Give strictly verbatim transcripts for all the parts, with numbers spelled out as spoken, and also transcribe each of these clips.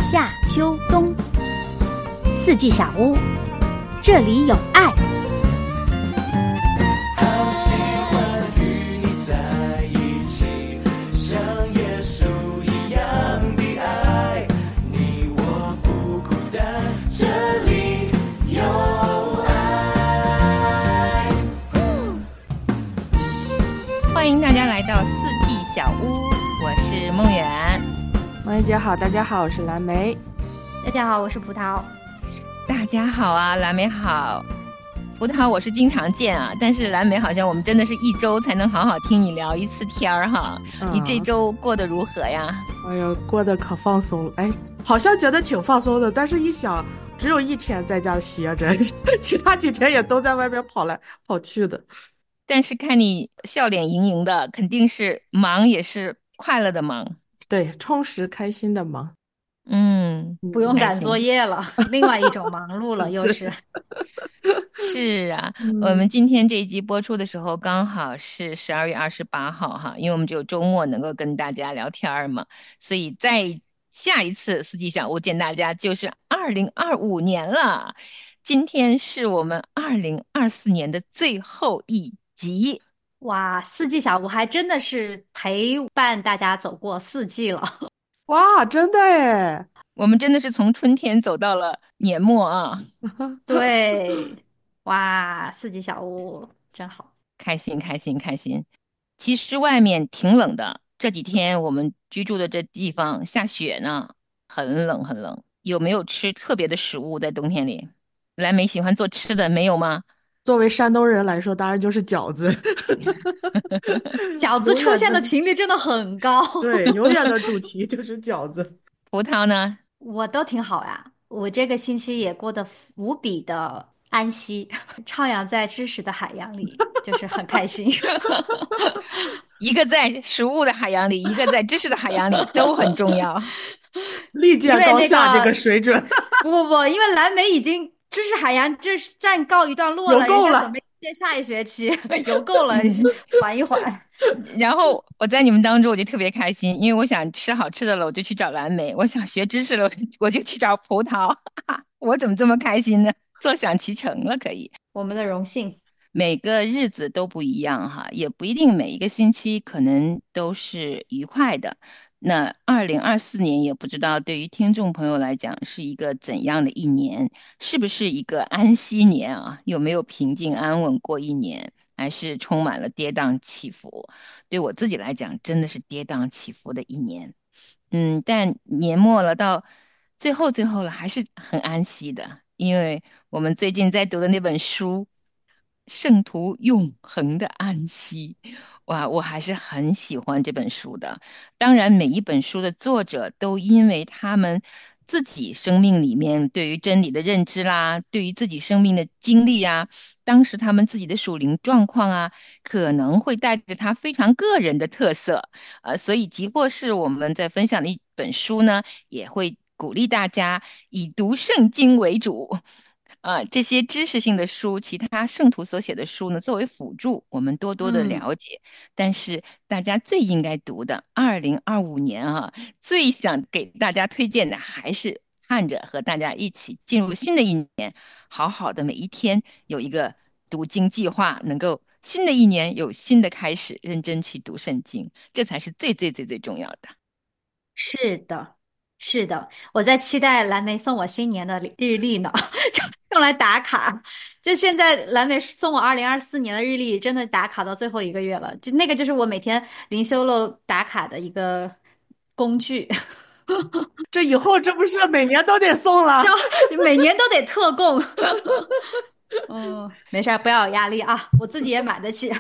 夏秋冬，四季小屋，这里有爱。 好喜欢与你在一起，像耶稣一样的爱，你我不孤单，这里有爱。 欢迎大家来到四季小屋，我是梦圆。 王一姐好，大家好，我是蓝莓。 大家好，我是葡萄。 大家好啊，蓝莓好。葡萄我是经常见啊，但是蓝莓好像我们真的是一周才能好好听你聊一次天儿哈、嗯。你这周过得如何呀？ 哎呀，过得可放松了。哎，好像觉得挺放松的，但是一想只有一天在家歇着，其他几天也都在外面跑来跑去的。 但是看你笑脸盈盈的，肯定是忙也是快乐的忙。 对，充实开心的忙。 嗯， 不用赶作业了，另外一种忙碌了，又是。 是啊、 嗯， 我们今天这一集播出的时候刚好是十二月二十八号哈，因为我们只有周末能够跟大家聊天嘛，所以在下一次四季小屋见大家就是二零二五年了。今天是我们二零二四年的最后一集。 哇，四季小屋还真的是陪伴大家走过四季了。 哇，真的耶！ 我们真的是从春天走到了年末啊。 对，哇，四季小屋真好。 开心开心开心。其实外面挺冷的，这几天我们居住的这地方下雪呢，很冷很冷。有没有吃特别的食物在冬天里？蓝莓喜欢做吃的，没有吗？ 作为山东人来说，当然就是饺子。 饺子出现的频率真的很高。 对，永远的主题就是饺子。 葡萄呢？ 我都挺好呀，我这个星期也过得无比的安息，徜徉在知识的海洋里，就是很开心。 一个在食物的海洋里，一个在知识的海洋里，都很重要。 历届高下这个水准。 不不不，因为蓝莓已经知识海洋这是暂告一段落了， 游够了， 人家准备接下一学期，游够了，缓一缓。 然后我在你们当中我就特别开心，因为我想吃好吃的了，我就去找蓝莓；我想学知识了，我就去找葡萄。我怎么这么开心呢？坐享其成了，可以。 我们的荣幸。 每个日子都不一样哈，也不一定每一个星期可能都是愉快的。那二零二四年也不知道对于听众朋友来讲是一个怎样的一年，是不是一个安息年啊？有没有平静安稳过一年，还是充满了跌宕起伏？对我自己来讲，真的是跌宕起伏的一年。嗯，但年末了，到最后最后了，还是很安息的，因为我们最近在读的那本书《圣徒永恒的安息》，哇，我还是很喜欢这本书的。当然，每一本书的作者都因为他们自己生命里面对于真理的认知啦，对于自己生命的经历啊，当时他们自己的属灵状况啊，可能会带着他非常个人的特色。呃，所以即或是我们在分享的一本书呢，也会鼓励大家以读圣经为主。啊，这些知识性的书，其他圣徒所写的书呢，作为辅助，我们多多的嗯， 了解。但是大家最应该读的，二零二五年啊，最想给大家推荐的，还是盼着和大家一起进入新的一年，好好的每一天有一个读经计划，能够新的一年有新的开始，认真去读圣经，这才是最最最最重要的。 是的，是的，我在期待蓝莓送我新年的日历呢，就用来打卡。就现在蓝莓送我二零二四年的日历，真的打卡到最后一个月了。就那个就是我每天灵修漏打卡的一个工具。 这以后这不是每年都得送了？ 你每年都得特供。嗯，没事儿，不要有压力啊，我自己也买得起。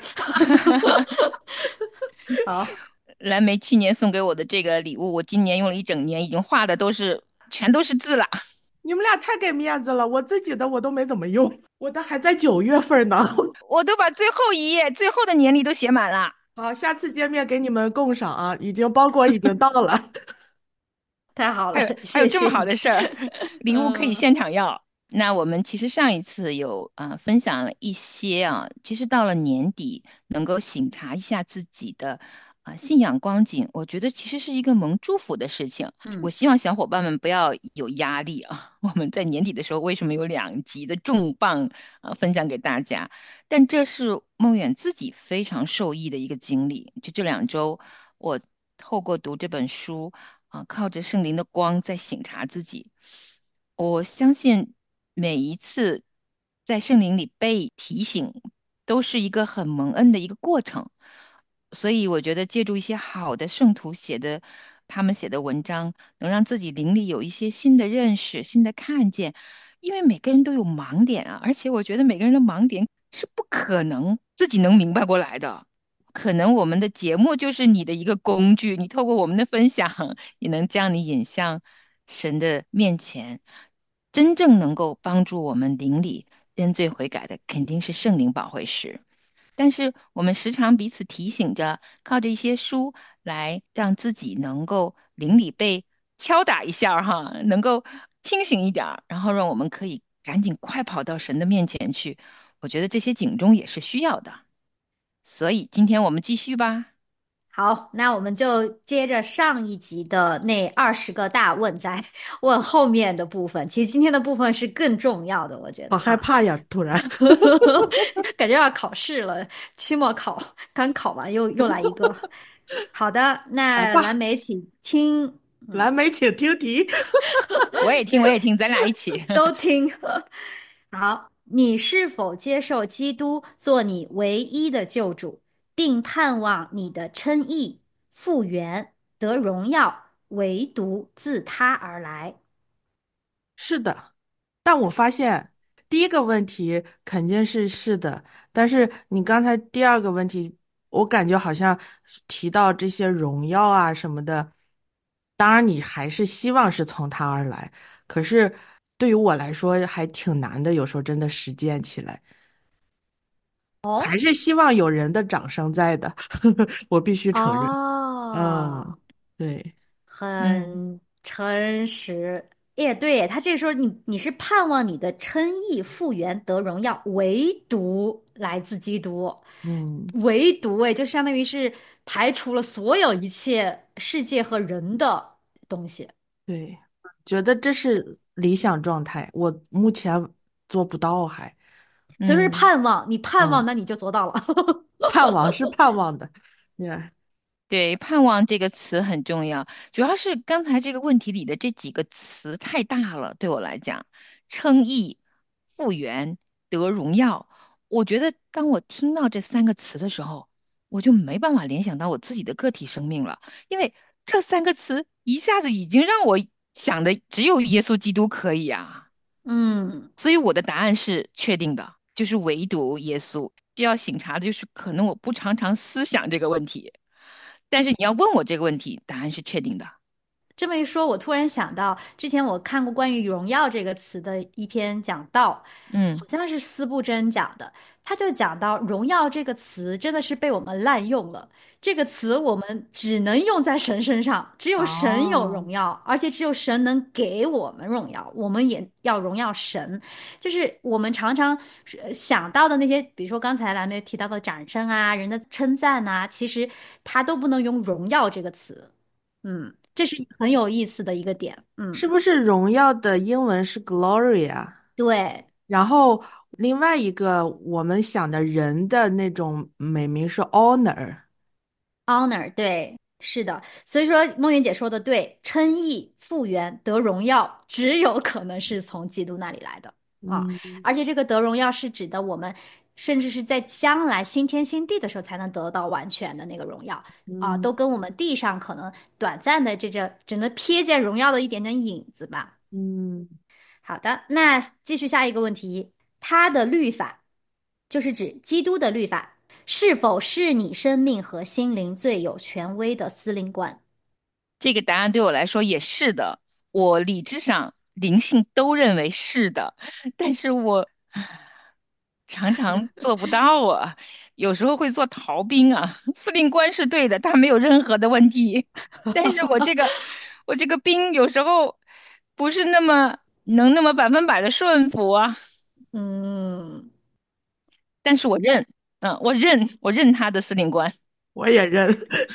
好。 蓝莓去年送给我的这个礼物，我今年用了一整年，已经画的都是全都是字了。 你们俩太给面子了，我自己的我都没怎么用，我的还在九月份呢。 我都把最后一页、最后的年历都写满了。 好，下次见面给你们供上啊，已经包裹已经到了。 太好了， 还有还有这么好谢谢你。 的事儿，礼物可以嗯现场要。那我们其实上一次有呃分享了一些啊，其实到了年底能够醒察一下自己的啊，信仰光景，我觉得其实是一个蒙祝福的事情。我嗯。 希望小伙伴们不要有压力啊。我们在年底的时候，为什么有两集的重磅啊分享给大家？但这是梦远自己非常受益的一个经历。就这两周，我透过读这本书啊，靠着圣灵的光在省察自己。我相信每一次在圣灵里被提醒，都是一个很蒙恩的一个过程。所以我觉得借助一些好的圣徒写的，他们写的文章，能让自己灵里有一些新的认识、新的看见。因为每个人都有盲点啊，而且我觉得每个人的盲点是不可能自己能明白过来的。可能我们的节目就是你的一个工具，你透过我们的分享，也能将你引向神的面前。真正能够帮助我们灵里认罪悔改的，肯定是圣灵保惠师。但是我们时常彼此提醒着，靠着一些书来让自己能够灵里被敲打一下儿哈，能够清醒一点儿，然后让我们可以赶紧快跑到神的面前去。我觉得这些警钟也是需要的。所以今天我们继续吧。 好，那我们就接着上一集的那二十个大问，再问后面的部分。其实今天的部分是更重要的，我觉好得哈， 害怕呀！突然， 感觉要考试了，期末考刚考完，又又来一个。好的，那蓝来吧， 莓请听， 蓝莓请听题。 我也听，我也听，咱俩一起。 都听。好，你是否接受基督做你唯一的救主，并盼望你的称义、复原、得荣耀，唯独自他而来？ 是的，但我发现第一个问题肯定是是的，但是你刚才第二个问题，我感觉好像提到这些荣耀啊什么的，当然你还是希望是从他而来，可是对于我来说还挺难的，有时候真的实践起来，还哦是希望有人的掌声在的，我必须承认。 哦， 嗯，对， 嗯。 很诚实。耶，对，他这个时候你你是盼望你的称义复原得荣耀，唯独来自基督， 嗯， 唯独哎，就相当于是排除了所有一切世界和人的东西。 对，觉得这是理想状态，我目前做不到还。 所以说是嗯。 盼望，你盼望， 嗯， 那你就做到了。 盼望是盼望的，对， 对，盼望这个词很重要，主要是刚才这个问题里的这几个词太大了，对我来讲，称义、复原、得荣耀，我觉得当我听到这三个词的时候，我就没办法联想到我自己的个体生命了，因为这三个词一下子已经让我想的只有耶稣基督可以啊， 嗯， 所以我的答案是确定的，就是唯独耶稣。需要醒察的就是可能我不常常思想这个问题。但是你要问我这个问题，答案是确定的。 这么一说，我突然想到，之前我看过关于“荣耀”这个词的一篇讲道， 嗯。 好像是司布真讲的。他就讲到"荣耀"这个词真的是被我们滥用了。这个词我们只能用在神身上，只有神有哦， 荣耀，而且只有神能给我们荣耀，我们也要荣耀神。就是我们常常呃想到的那些，比如说刚才蓝莓提到的掌声啊、人的称赞啊，其实它都不能用"荣耀"这个词。嗯，这是很有意思的一个点。嗯， 是不是荣耀的英文是 glory 啊？ 对然后另外一个我们想的人的那种美名是 honor。 ，honor，对，是的。所以说，梦圆姐说的对，称义、复原、得荣耀，只有可能是从基督那里来的啊。 嗯而且这个得荣耀是指的我们，甚至是在将来新天新地的时候才能得到完全的那个荣耀啊， 嗯都跟我们地上可能短暂的这这只能瞥见荣耀的一点点影子吧。 嗯， 好的，那继续下一个问题，他的律法就是指基督的律法，是否是你生命和心灵最有权威的司令官？ 这个答案对我来说也是的，我理智上、灵性都认为是的，但是我常常做不到啊，有时候会做逃兵啊。司令官是对的，他没有任何的问题，但是我这个我这个兵有时候不是那么能那么百分百的顺服啊。 嗯， 但是我认，嗯，我认我认他的司令官。 我也认。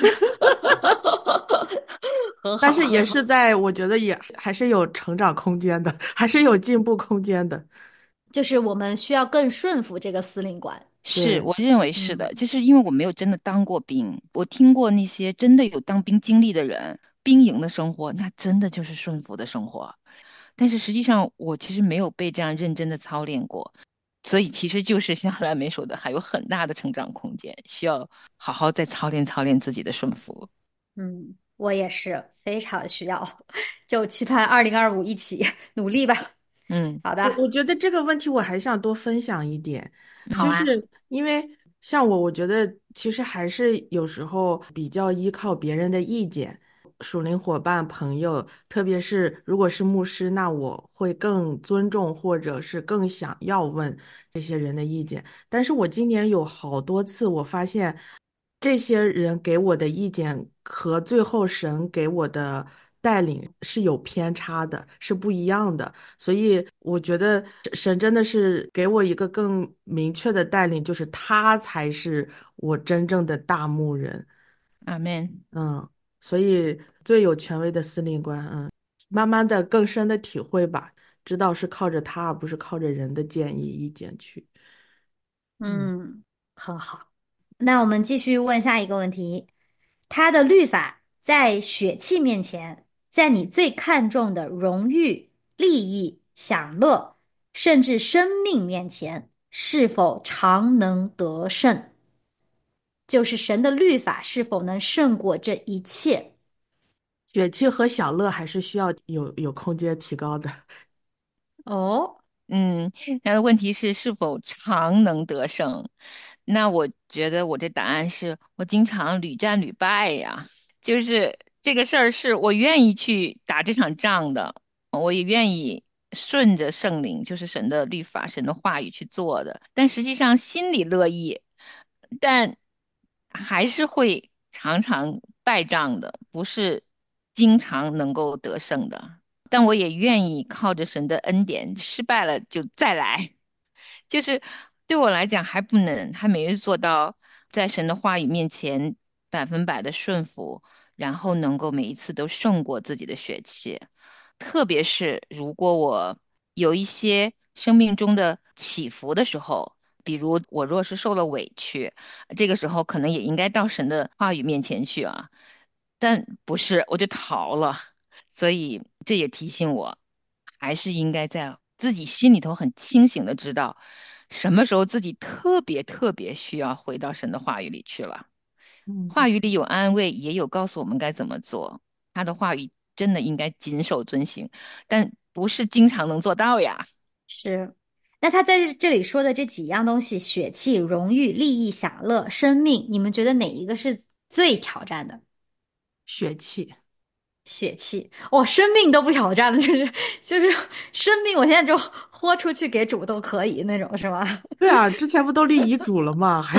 很好， 但是也很好。 是在，我觉得也还是有成长空间的，还是有进步空间的。 就是我们需要更顺服这个司令官。 是， 对， 我认为是的， 嗯就是因为我没有真的当过兵，我听过那些真的有当兵经历的人，兵营的生活，那真的就是顺服的生活。但是实际上，我其实没有被这样认真的操练过，所以其实就是像蓝莓说的，还有很大的成长空间，需要好好再操练操练自己的顺服。 嗯，我也是非常需要，就期盼二零二五一起努力吧。 嗯好的， 我我觉得这个问题我还想多分享一点，就嗯好啊。 是因为像我，我觉得其实还是有时候比较依靠别人的意见，属灵伙伴、朋友，特别是如果是牧师，那我会更尊重或者是更想要问这些人的意见。但是我今年有好多次，我发现这些人给我的意见和最后神给我的带领是有偏差的，是不一样的。所以我觉得神真的是给我一个更明确的带领，就是他才是我真正的大牧人。 阿门。 嗯，所以最有权威的司令官，嗯，慢慢的更深的体会吧，知道是靠着他，而不是靠着人的建议意见去。嗯， 嗯，很好。那我们继续问下一个问题：他的律法在血气面前，在你最看重的荣誉、利益、享乐，甚至生命面前，是否常能得胜？就是神的律法是否能胜过这一切？ 血气和享乐还是需要有有空间提高的。 哦， 嗯，他的问题是是否常能得胜？那我觉得我这答案是我经常屡战屡败呀。就是这个事儿是我愿意去打这场仗的，我也愿意顺着圣灵，就是神的律法、神的话语去做的。但实际上心里乐意，但还是会常常败仗的，不是经常能够得胜的。但我也愿意靠着神的恩典，失败了就再来。就是对我来讲还不能，还没做到在神的话语面前百分百的顺服，然后能够每一次都胜过自己的血气。特别是如果我有一些生命中的起伏的时候，比如我若是受了委屈，这个时候可能也应该到神的话语面前去啊。但不是，我就逃了。所以这也提醒我，还是应该在自己心里头很清醒的知道，什么时候自己特别特别需要回到神的话语里去了。 嗯。 话语里有安慰，也有告诉我们该怎么做。他的话语真的应该谨守遵行，但不是经常能做到呀。 是。那他在这里说的这几样东西，血气、荣誉、利益、享乐、生命，你们觉得哪一个是最挑战的？ 血气。 血气，哇，生命都不挑战了，就是就是生命，我现在就豁出去给主都可以那种，是吗？ 对啊，之前不都立遗嘱了吗？还，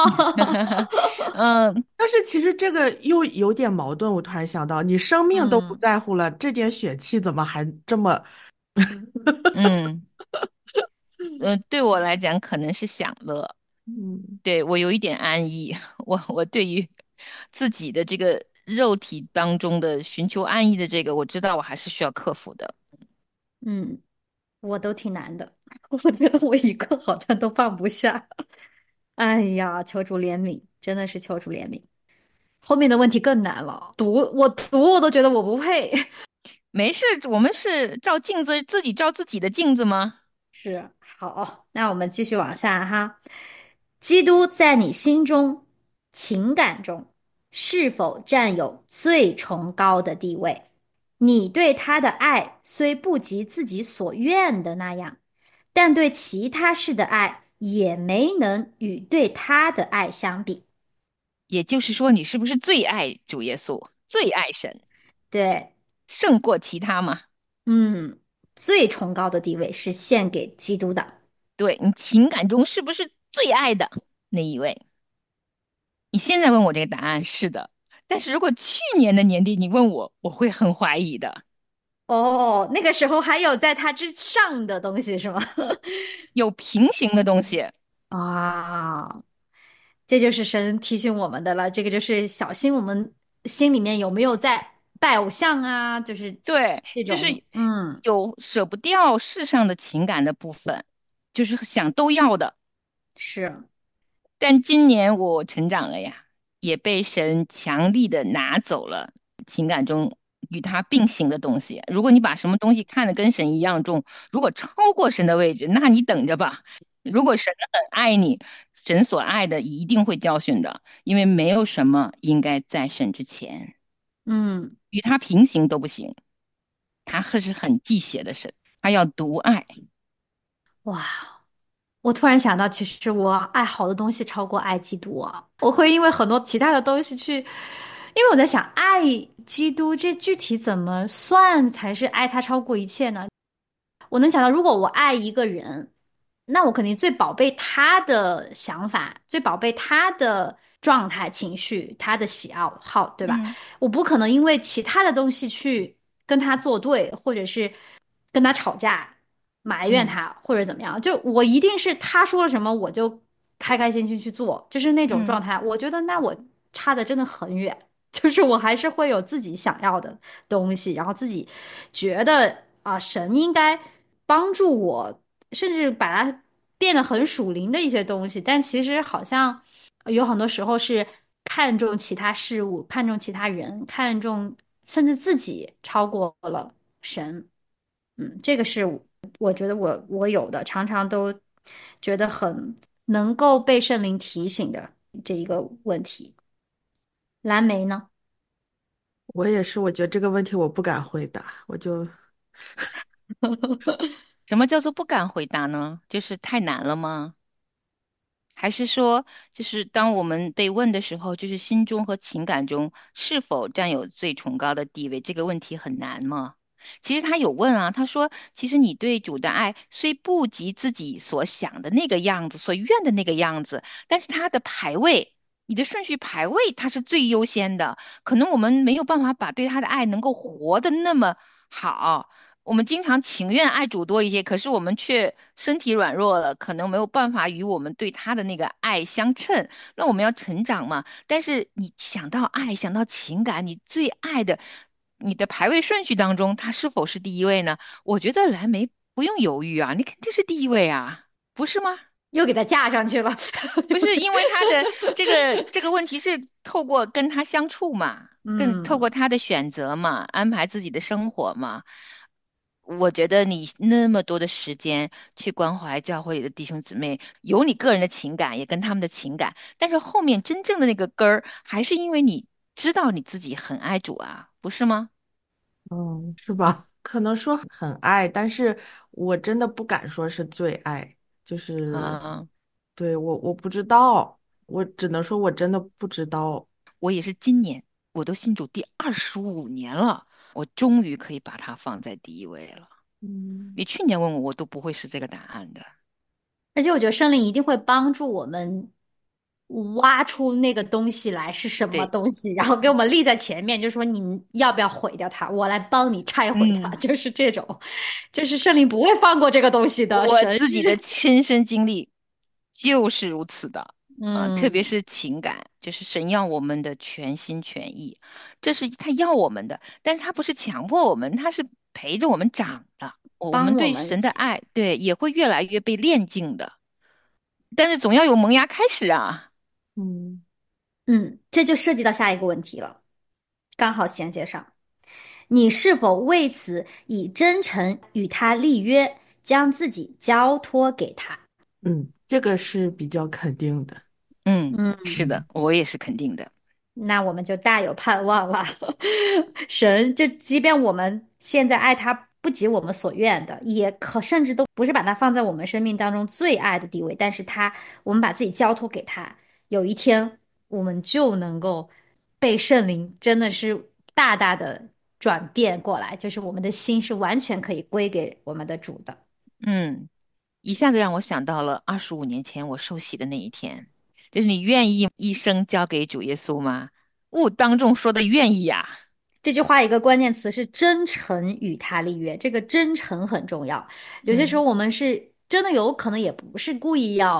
嗯但是其实这个又有点矛盾。我突然想到，你生命都不嗯在乎了，这点血气怎么还这么？ 嗯呃，对我来讲可能是享乐， 嗯对我有一点安逸。我我对于自己的这个肉体当中的寻求安逸的这个，我知道我还是需要克服的。 嗯，我都挺难的，我觉得我一个好像都放不下。哎呀，求主怜悯，真的是求主怜悯。后面的问题更难了，读我读我都觉得我不配。 没事，我们是照镜子，自己照自己的镜子吗？ 是，好，那我们继续往下哈。基督在你心中、情感中是否占有最崇高的地位？你对他的爱虽不及自己所愿的那样，但对其他事的爱也没能与对他的爱相比。 也就是说，你是不是最爱主耶稣，最爱神， 对， 胜过其他吗？ 嗯，最崇高的地位是献给基督的。 对，你情感中是不是最爱的那一位？你现在问我这个答案是的，但是如果去年的年底你问我，我会很怀疑的。 哦，那个时候还有在他之上的东西是吗？ 有平行的东西， 啊， 这就是神提醒我们的了。这个就是小心我们心里面有没有在拜偶像啊，就是对，就是这种，嗯， 有舍不掉世上的情感的部分，就是想都要的。 是， 但今年我成长了呀，也被神强力的拿走了情感中与他并行的东西。如果你把什么东西看得跟神一样重，如果超过神的位置，那你等着吧。如果神很爱你，神所爱的一定会教训的，因为没有什么应该在神之前， 嗯， 与他平行都不行。他还是很忌邪的神，他要独爱。 哇。我突然想到，其实我爱好的东西超过爱基督啊！我会因为很多其他的东西去，因为我在想，爱基督这具体怎么算才是爱他超过一切呢？我能想到，如果我爱一个人，那我肯定最宝贝他的想法，最宝贝他的状态、情绪、他的喜好，好，对吧？ 嗯我不可能因为其他的东西去跟他作对，或者是跟他吵架、埋怨嗯他，或者怎么样。就我一定是他说了什么，我就开开心心去做，就是那种状嗯态。我觉得那我差的真的很远。就是我还是会有自己想要的东西，然后自己觉得啊，神应该帮助我，甚至把它变得很属灵的一些东西，但其实好像有很多时候是看重其他事物，看重其他人，看重甚至自己超过了神。嗯，这个是我觉得我我有的，常常都觉得很能够被圣灵提醒的这一个问题。蓝莓呢？ 我也是，我觉得这个问题我不敢回答，我就什么叫做不敢回答呢？就是太难了吗？还是说，就是当我们被问的时候，就是心中和情感中是否占有最崇高的地位，这个问题很难吗？其实他有问啊，他说，其实你对主的爱虽不及自己所想的那个样子，所愿的那个样子，但是他的排位，你的顺序排位，它是最优先的。可能我们没有办法把对他的爱能够活得那么好。我们经常情愿爱主多一些，可是我们却身体软弱了，可能没有办法与我们对他的那个爱相称。那我们要成长嘛？但是你想到爱，想到情感，你最爱的，你的排位顺序当中，他是否是第一位呢？我觉得蓝莓不用犹豫啊，你肯定是第一位啊，不是吗？ 又给它架上去了。 不是因为他的这个这个问题是透过跟他相处嘛，更透过嗯， 他的选择嘛，安排自己的生活嘛。我觉得你那么多的时间去关怀教会里的弟兄姊妹，有你个人的情感，也跟他们的情感，但是后面真正的那个根儿，还是因为你知道你自己很爱主啊，不是吗？ 嗯，是吧？可能说很爱，但是我真的不敢说是最爱，就是啊， 对我我不知道，我只能说我真的不知道。 我也是今年，我都信主第二十五年了，我终于可以把它放在第一位了。 嗯你去年问我，我都不会是这个答案的。 而且我觉得圣灵一定会帮助我们挖出那个东西来是什么对， 东西，然后给我们立在前面，就说你要不要毁掉它，我来帮你拆毁它， 嗯， 就是这种，就是圣灵不会放过这个东西的。神是， 我自己的亲身经历就是如此的啊，特别嗯， 是情感，就是神要我们的全心全意，这是他要我们的，但是他不是强迫我们，他是陪着我们长的。我们对帮我们， 神的爱，对，也会越来越被炼净的，但是总要有萌芽开始啊。 嗯嗯，这就涉及到下一个问题了，刚好衔接上。你是否为此以真诚与他立约，将自己交托给他？ 嗯，这个是比较肯定的。 嗯，是嗯， 的， 嗯我也是肯定的。 那我们就大有盼望了。神，就即便我们现在爱他不及我们所愿的，也可甚至都不是把他放在我们生命当中最爱的地位，但是他，我们把自己交托给他，有一天我们就能够被圣灵真的是大大的转变过来，就是我们的心是完全可以归给我们的主的。 嗯。一下子让我想到了二十五年前我受洗的那一天，就是你愿意一生交给主耶稣吗？勿当众说的愿意呀、 这句话一个关键词是真诚与他立约，这个真诚很重要。有些时候嗯我们是真的有可能也不是故意要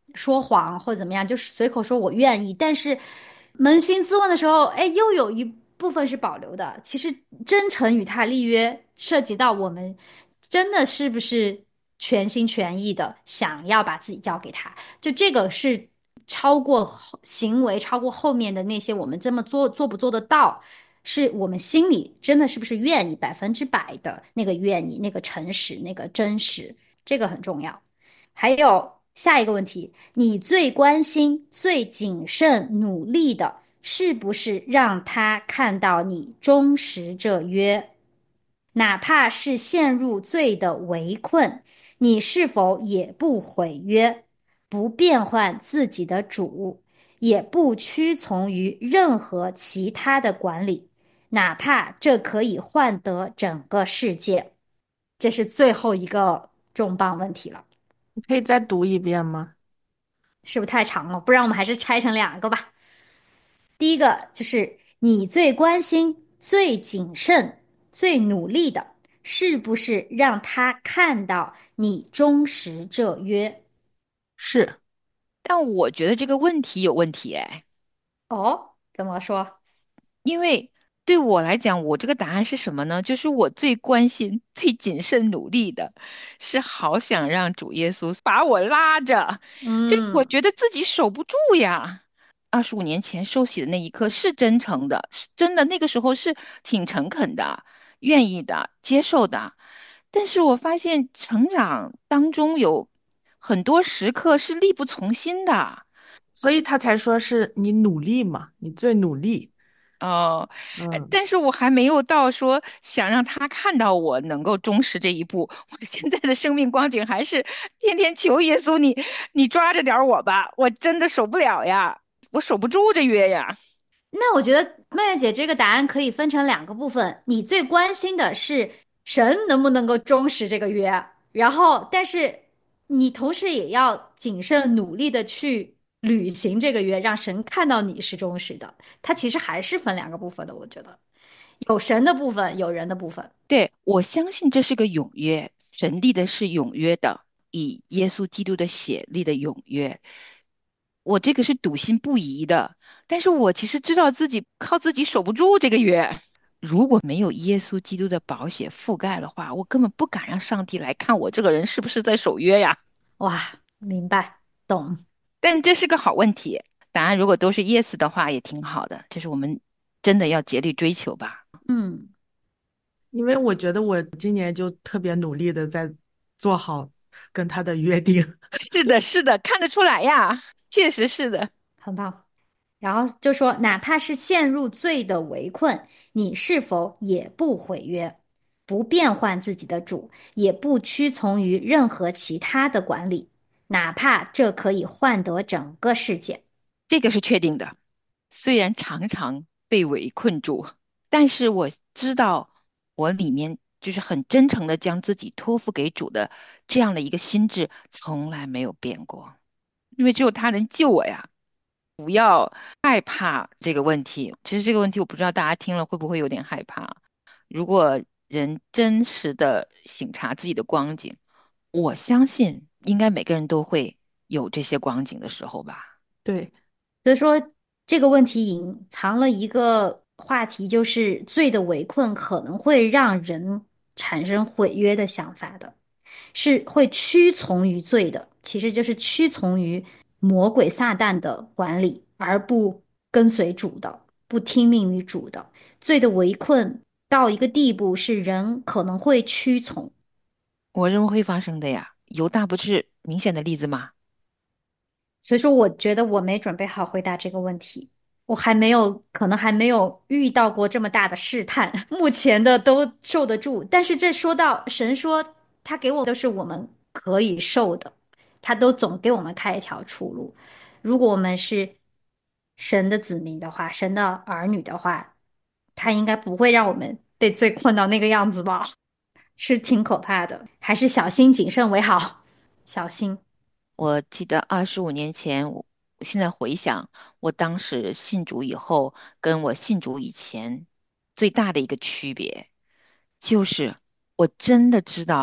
说谎或者怎么样，就是随口说我愿意，但是扪心自问的时候，哎，又有一部分是保留的。其实真诚与他立约，涉及到我们真的是不是全心全意的想要把自己交给他，就这个是超过后行为，超过后面的那些我们这么做做不做得到。是我们心里真的是不是愿意百分之百的那个愿意、那个诚实、那个真实，这个很重要。还有下一个问题，你最关心、最谨慎、努力的，是不是让他看到你忠实这约？哪怕是陷入罪的围困，你是否也不毁约，不变换自己的主，也不屈从于任何其他的管理，哪怕这可以换得整个世界？这是最后一个重磅问题了。 你可以再读一遍吗？ 是不是太长了？不然我们还是拆成两个吧。第一个就是你最关心、最谨慎、最努力的，是不是让他看到你忠实这约？ 是。 但我觉得这个问题有问题哎。 哦，怎么说？ 因为对我来讲，我这个答案是什么呢？就是我最关心、最谨慎努力的，是好想让主耶稣把我拉着，就是我嗯， 觉得自己守不住呀。二十五年前受洗的那一刻是真诚的，是真的，那个时候是挺诚恳的，愿意的，接受的。但是我发现成长当中有很多时刻是力不从心的。 所以他才说是你努力嘛，你最努力。 哦，呃嗯， 但是我还没有到说想让他看到我能够忠实这一步。我现在的生命光景还是天天求耶稣你，你抓着点儿我吧，我真的守不了呀，我守不住这约呀。 那我觉得麦月姐这个答案可以分成两个部分，你最关心的是神能不能够忠实这个约，然后但是你同时也要谨慎努力的去履行这个约，让神看到你是忠实的。它其实还是分两个部分的，我觉得有神的部分，有人的部分。 对，我相信这是个永约，神立的是永约的，以耶稣基督的血立的永约。我这个是笃信不疑的，但是我其实知道自己靠自己守不住这个约。如果没有耶稣基督的宝血覆盖的话，我根本不敢让上帝来看我这个人是不是在守约呀。 哇，明白，懂。 但这是个好问题，答案如果都是 yes 的话，也挺好的，就是我们真的要竭力追求吧。 嗯。 因为我觉得我今年就特别努力的在做好跟他的约定。 是的，是的，看得出来呀，确实是的。 很棒。然后就说，哪怕是陷入罪的围困，你是否也不毁约，不变换自己的主，也不屈从于任何其他的管理，哪怕这可以换得整个世界。 这个是确定的。虽然常常被围困住，但是我知道我里面就是很真诚的将自己托付给主的这样的一个心智从来没有变过，因为只有他能救我呀。害怕这个问题，其实这个问题我不知道大家听了会不会有点害怕。如果人真实的省察自己的光景，我相信应该每个人都会有这些光景的时候吧。 对。 所以说，这个问题隐藏了一个话题，就是罪的围困可能会让人产生毁约的想法的。是会屈从于罪的，其实就是屈从于魔鬼撒旦的管理，而不跟随主的，不听命于主的。罪的围困到一个地步，是人可能会屈从。 我认为会发生的呀，犹大不是明显的例子吗？ 所以说，我觉得我没准备好回答这个问题，我还没有，可能还没有遇到过这么大的试探，目前的都受得住。但是这说到神说他给我都是我们可以受的，他都总给我们开一条出路。如果我们是神的子民的话，神的儿女的话，他应该不会让我们被罪困到那个样子吧？是挺可怕的，还是小心谨慎为好，小心。 我记得二十五年前，我我现在回想，我当时信主以后，跟我信主以前最大的一个区别，就是我真的知道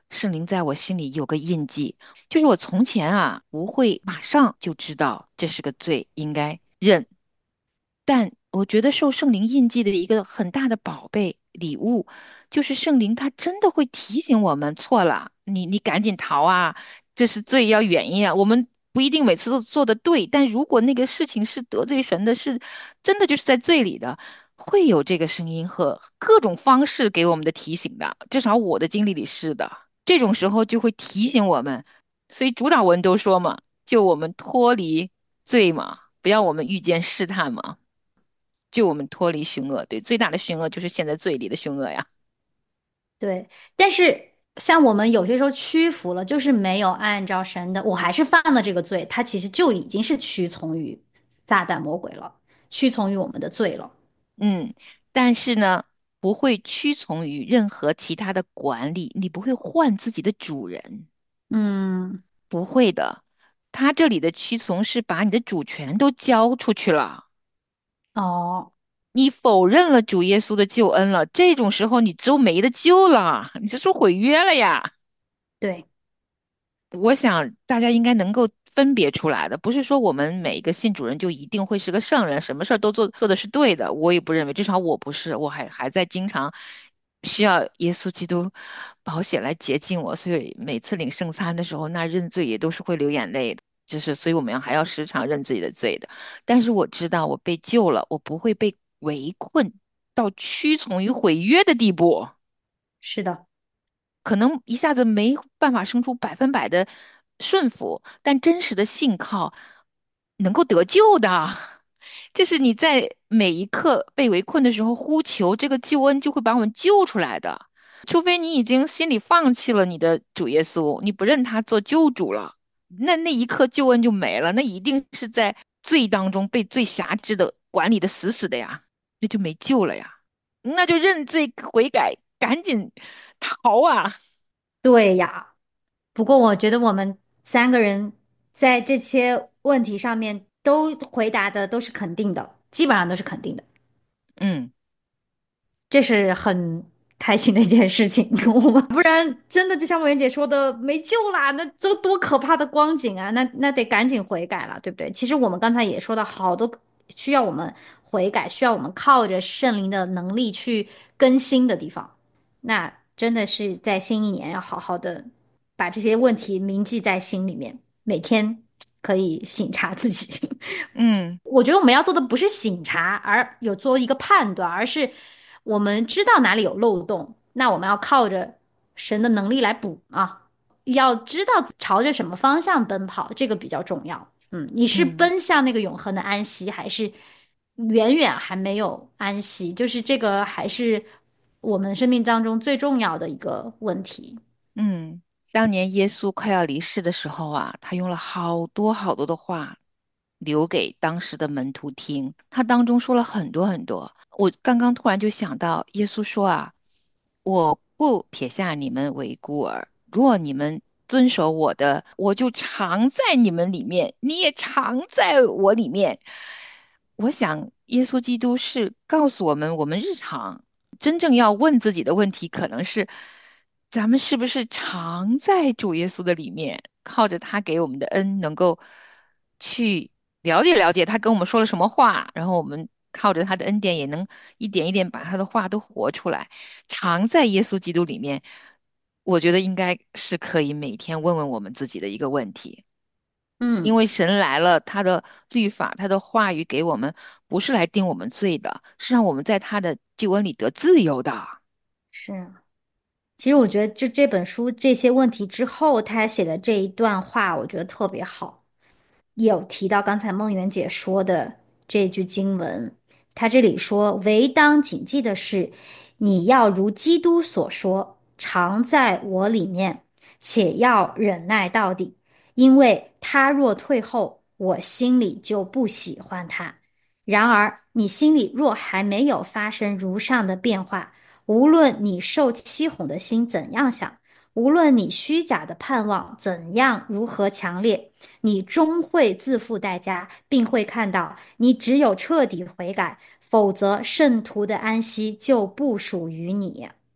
圣灵在我心里有个印记，就是我从前啊不会马上就知道这是个罪，应该认。但我觉得受圣灵印记的一个很大的宝贝礼物，就是圣灵他真的会提醒我们错了，你你赶紧逃啊，这是罪，要远一点。我们不一定每次都做的对，但如果那个事情是得罪神的，是真的就是在罪里的，会有这个声音和各种方式给我们的提醒的。至少我的经历里是的，这种时候就会提醒我们。所以主导文都说嘛，救我们脱离罪嘛，不要我们遇见试探嘛。救我们脱离凶恶。对，最大的凶恶就是现在罪里的凶恶呀。 对，但是像我们有些时候屈服了，就是没有按照神的，我还是犯了这个罪，他其实就已经是屈从于撒旦魔鬼了，屈从于我们的罪了。 嗯，但是呢，不会屈从于任何其他的管理，你不会换自己的主人， 嗯， 不会的。他这里的屈从是把你的主权都交出去了， 哦， 你否认了主耶稣的救恩了，这种时候你就没得救了，你这是毁约了呀。 对， 我想大家应该能够分别出来的，不是说我们每一个信主人就一定会是个圣人，什么事儿都做做的是对的。我也不认为，至少我不是，我还还在经常需要耶稣基督宝血来洁净我，所以每次领圣餐的时候，那认罪也都是会流眼泪的。就是，所以我们要还要时常认自己的罪的。但是我知道我被救了，我不会被围困到屈从于毁约的地步。 是的， 可能一下子没办法生出百分百的顺服，但真实的信靠能够得救的。这是你在每一刻被围困的时候呼求，这个救恩就会把我们救出来的。除非你已经心里放弃了你的主耶稣，你不认他做救主了，那那一刻救恩就没了，那一定是在罪当中被最辖制的管理的死死的呀，那就没救了呀。那就认罪悔改，赶紧逃啊！ 对呀。不过我觉得我们三个人在这些问题上面都回答的都是肯定的，基本上都是肯定的。 嗯这是很开心的一件事情。我们不然真的就像莫言姐说的，没救啦，那这多可怕的光景啊！那那得赶紧悔改了，对不对？其实我们刚才也说到好多需要我们悔改，需要我们靠着圣灵的能力去更新的地方。那真的是在新一年要好好的把这些问题铭记在心里面，每天可以省察自己。 嗯我觉得我们要做的不是醒察，而有做一个判断，而是我们知道哪里有漏洞，那我们要靠着神的能力来补啊。要知道朝着什么方向奔跑，这个比较重要。嗯，你是嗯奔向那个永恒的安息，还是远远还没有安息？就是这个还是我们生命当中最重要的一个问题。 嗯，当年耶稣快要离世的时候啊，他用了好多好多的话留给当时的门徒听，他当中说了很多很多。我刚刚突然就想到，耶稣说啊，我不撇下你们为孤儿，若你们遵守我的，我就常在你们里面，你也常在我里面。我想，耶稣基督是告诉我们，我们日常真正要问自己的问题，可能是咱们是不是常在主耶稣的里面，靠着他给我们的恩，能够去了解了解他跟我们说了什么话，然后我们靠着他的恩典，也能一点一点把他的话都活出来。常在耶稣基督里面，我觉得应该是可以每天问问我们自己的一个问题。因嗯。 为神来了，他的律法、他的话语给我们，不是来定我们罪的，是让我们在他的救恩里得自由的。 是。其实我觉得，就这本书这些问题之后，他写的这一段话，我觉得特别好。也有提到刚才梦圆姐说的这句经文，他这里说：“唯当谨记的是，你要如基督所说，常在我里面，且要忍耐到底，因为他若退后，我心里就不喜欢他。然而你心里若还没有发生如上的变化，无论你受欺哄的心怎样想，无论你虚假的盼望怎样如何强烈，你终会自负代价，并会看到，你只有彻底悔改，否则圣徒的安息就不属于你。”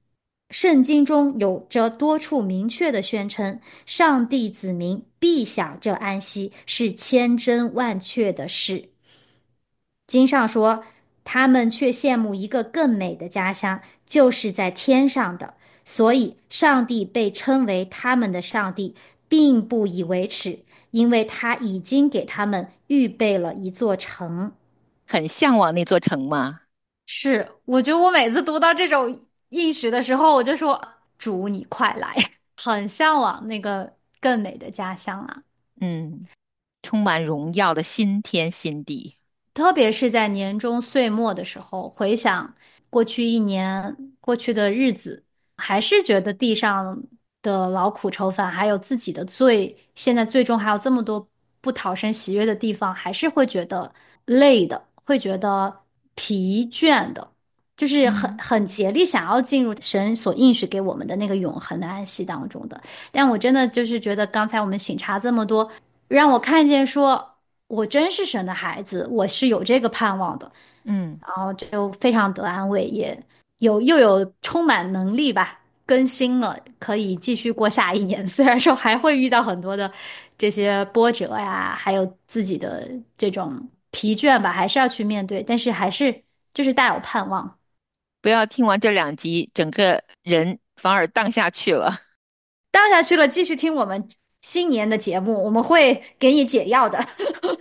圣经中有着多处明确的宣称，上帝子民必享这安息，是千真万确的事。经上说，他们却羡慕一个更美的家乡，就是在天上的。所以，上帝被称为他们的上帝，并不以为耻，因为他已经给他们预备了一座城。 很向往那座城吗？ 是，我觉得我每次读到这种应许的时候，我就说：“主，你快来！”很向往那个更美的家乡啊。 嗯，充满荣耀的新天新地。 特别是在年终岁末的时候，回想过去一年过去的日子，还是觉得地上的劳苦愁烦，还有自己的罪，现在最终还有这么多不讨神喜悦的地方，还是会觉得累的，会觉得疲倦的，就是很嗯很竭力想要进入神所应许给我们的那个永恒的安息当中的。但我真的就是觉得，刚才我们醒察这么多，让我看见说。我真是神的孩子，我是有这个盼望的， 嗯。 然后就非常得安慰，也有又有充满能力吧，更新了，可以继续过下一年。虽然说还会遇到很多的这些波折呀，还有自己的这种疲倦吧，还是要去面对，但是还是就是大有盼望。 不要听完这两集，整个人反而荡下去了。 当下去了，继续听我们新年的节目，我们会给你解药的。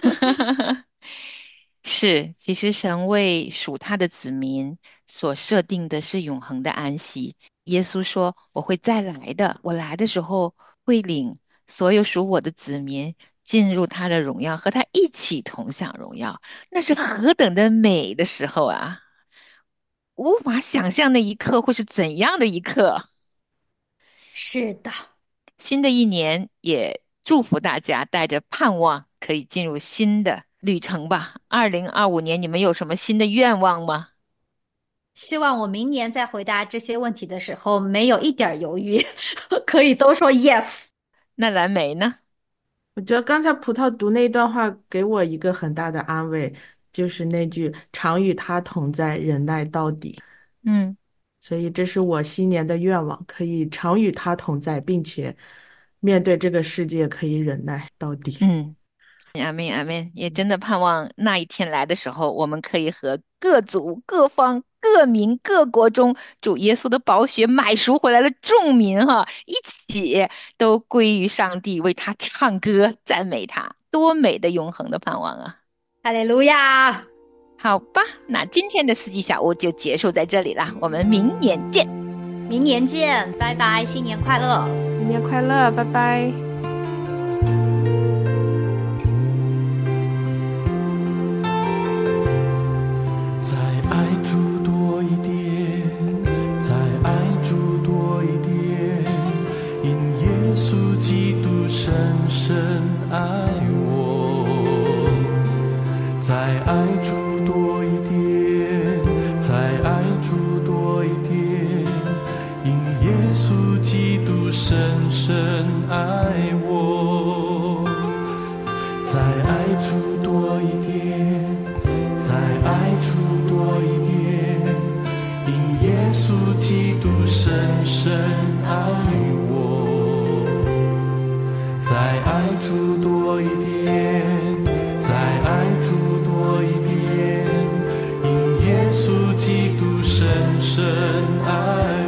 是，其实神为属他的子民所设定的是永恒的安息。耶稣说：“我会再来的，我来的时候会领所有属我的子民进入他的荣耀，和他一起同享荣耀。那是何等的美的时候啊！无法想象那一刻会是怎样的一刻。” 是的。 新的一年也祝福大家带着盼望可以进入新的旅程吧。二零二五年你们有什么新的愿望吗？ 希望我明年在回答这些问题的时候，没有一点儿犹豫，可以都说 yes。 那蓝莓呢？ 我觉得刚才葡萄读那段话给我一个很大的安慰，就是那句"常与他同在，忍耐到底"。 嗯所以这是我新年的愿望，可以常与他同在，并且面对这个世界可以忍耐到底。 嗯，阿门阿门，也真的盼望那一天来的时候，我们可以和各族、各方、各民、各国中主耶稣的宝血买赎回来的众民哈，一起都归于上帝，为他唱歌赞美他，多美的永恒的盼望啊！ 哈利路亚！ 好吧，那今天的四季小屋就结束在这里啦，我们明年见。 明年见，拜拜，新年快乐！ 新年快乐，拜拜。 再爱主多一点，再爱主多一点，因耶稣基督深深爱我。再爱主多一点，再爱主多一点，因耶稣基督深深爱我。再爱主多一点，再爱主多一点，因耶稣基督深深爱我。再爱主多一点，再爱主多一点，因耶稣基督深深爱我。